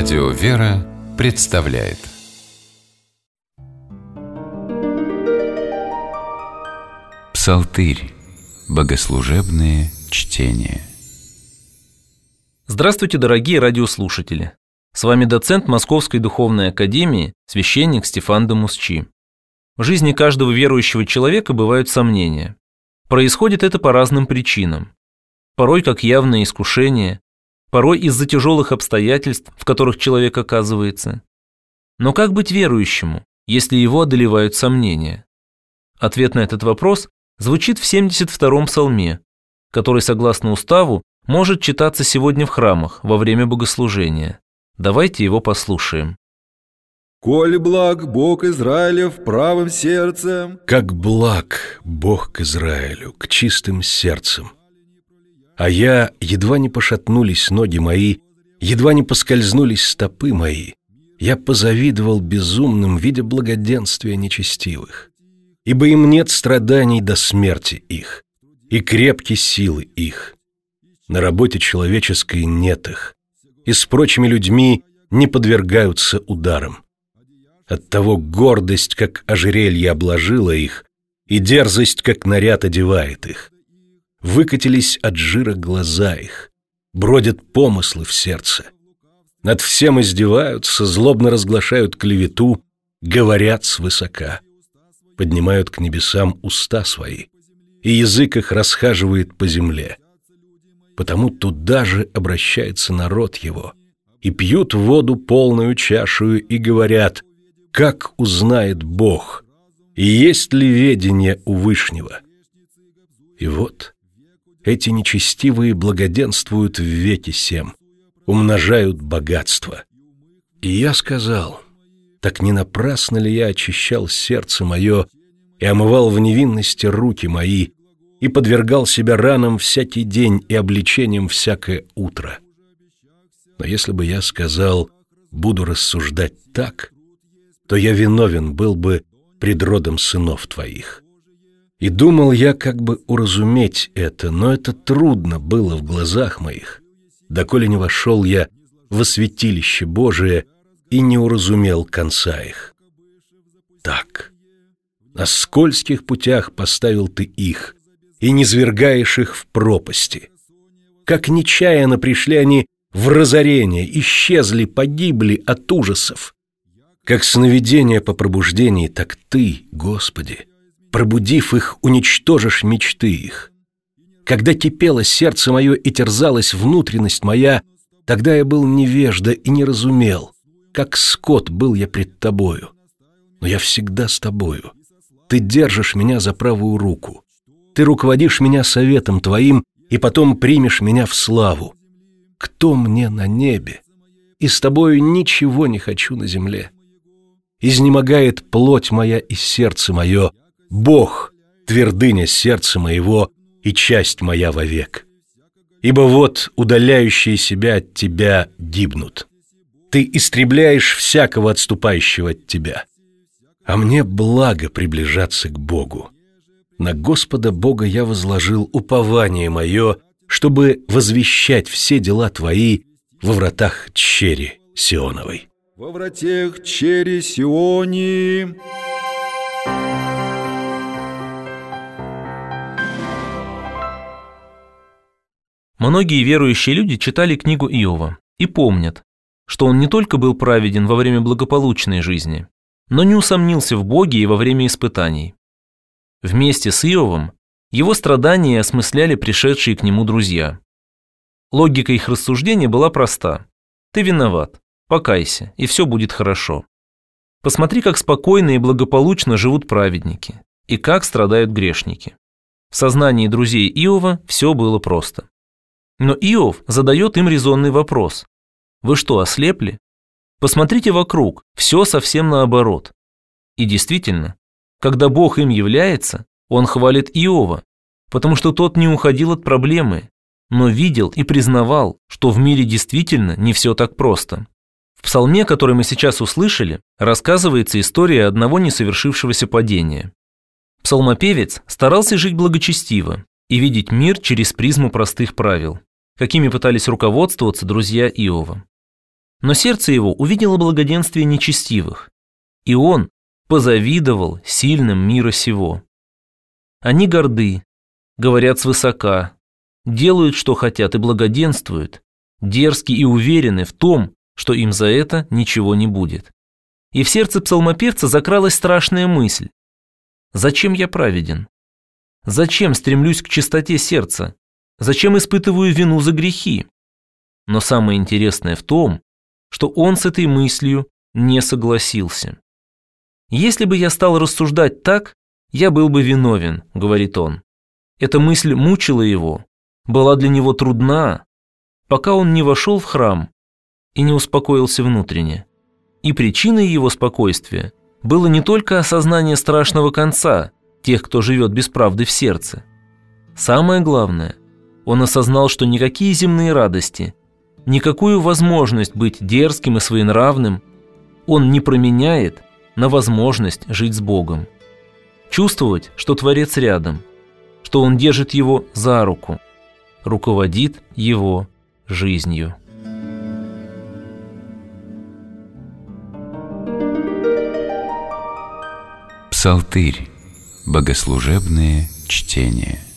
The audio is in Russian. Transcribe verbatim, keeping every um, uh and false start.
Радио «Вера» представляет Псалтырь. Богослужебные чтения. Здравствуйте, дорогие радиослушатели! С вами доцент Московской духовной академии, священник Стефан де Мусчи. В жизни каждого верующего человека бывают сомнения. Происходит это по разным причинам. Порой как явное искушение, порой из-за тяжелых обстоятельств, в которых человек оказывается. Но как быть верующему, если его одолевают сомнения? Ответ на этот вопрос звучит в семьдесят втором псалме, который, согласно уставу, может читаться сегодня в храмах во время богослужения. Давайте его послушаем. «Коли благ Бог Израилев правым сердцем». Как благ Бог к Израилю, к чистым сердцем. А я, едва не пошатнулись ноги мои, едва не поскользнулись стопы мои, я позавидовал безумным, видя благоденствия нечестивых. Ибо им нет страданий до смерти их, и крепки силы их. На работе человеческой нет их, и с прочими людьми не подвергаются ударам. Оттого гордость, как ожерелье, обложила их, и дерзость, как наряд, одевает их. Выкатились от жира глаза их, бродят помыслы в сердце. Над всем издеваются, злобно разглашают клевету, говорят свысока. Поднимают к небесам уста свои, и язык их расхаживает по земле. Потому туда же обращается народ его, и пьют воду полную чашею, и говорят: как узнает Бог, и есть ли ведение у Вышнего? И вот эти нечестивые благоденствуют в веки сем, умножают богатство. И я сказал: так не напрасно ли я очищал сердце мое и омывал в невинности руки мои, и подвергал себя ранам всякий день и обличениям всякое утро? Но если бы я сказал: буду рассуждать так, то я виновен был бы пред родом сынов твоих. И думал я как бы уразуметь это, но это трудно было в глазах моих, доколе не вошел я во святилище Божие и не уразумел конца их. Так, на скользких путях поставил ты их, и низвергаешь их в пропасти. Как нечаянно пришли они в разорение, исчезли, погибли от ужасов. Как сновидение по пробуждении, так ты, Господи, пробудив их, уничтожишь мечты их. Когда кипело сердце мое и терзалась внутренность моя, тогда я был невежда и не разумел, как скот был я пред тобою. Но я всегда с тобою. Ты держишь меня за правую руку. Ты руководишь меня советом твоим, и потом примешь меня в славу. Кто мне на небе? И с тобою ничего не хочу на земле. Изнемогает плоть моя и сердце мое. Бог, твердыня сердца моего и часть моя вовек. Ибо вот удаляющие себя от тебя гибнут. Ты истребляешь всякого отступающего от тебя. А мне благо приближаться к Богу. На Господа Бога я возложил упование мое, чтобы возвещать все дела твои во вратах чери Сионовой. Во вратах чери Сиони. Многие верующие люди читали книгу Иова и помнят, что он не только был праведен во время благополучной жизни, но не усомнился в Боге и во время испытаний. Вместе с Иовом его страдания осмысляли пришедшие к нему друзья. Логика их рассуждения была проста. Ты виноват, покайся, и все будет хорошо. Посмотри, как спокойно и благополучно живут праведники, и как страдают грешники. В сознании друзей Иова все было просто. Но Иов задает им резонный вопрос. Вы что, ослепли? Посмотрите вокруг, все совсем наоборот. И действительно, когда Бог им является, он хвалит Иова, потому что тот не уходил от проблемы, но видел и признавал, что в мире действительно не все так просто. В псалме, который мы сейчас услышали, рассказывается история одного несовершившегося падения. Псалмопевец старался жить благочестиво и видеть мир через призму простых правил, какими пытались руководствоваться друзья Иова. Но сердце его увидело благоденствие нечестивых, и он позавидовал сильным мира сего. Они горды, говорят свысока, делают, что хотят, и благоденствуют, дерзки и уверены в том, что им за это ничего не будет. И в сердце псалмопевца закралась страшная мысль: зачем я праведен? Зачем стремлюсь к чистоте сердца? Зачем испытываю вину за грехи? Но самое интересное в том, что он с этой мыслью не согласился. «Если бы я стал рассуждать так, я был бы виновен», — говорит он. Эта мысль мучила его, была для него трудна, пока он не вошел в храм и не успокоился внутренне. И причиной его спокойствия было не только осознание страшного конца тех, кто живет без правды в сердце. Самое главное, он осознал, что никакие земные радости, никакую возможность быть дерзким и своенравным он не променяет на возможность жить с Богом. Чувствовать, что Творец рядом, что Он держит его за руку, руководит его жизнью. Псалтырь. Богослужебные чтения.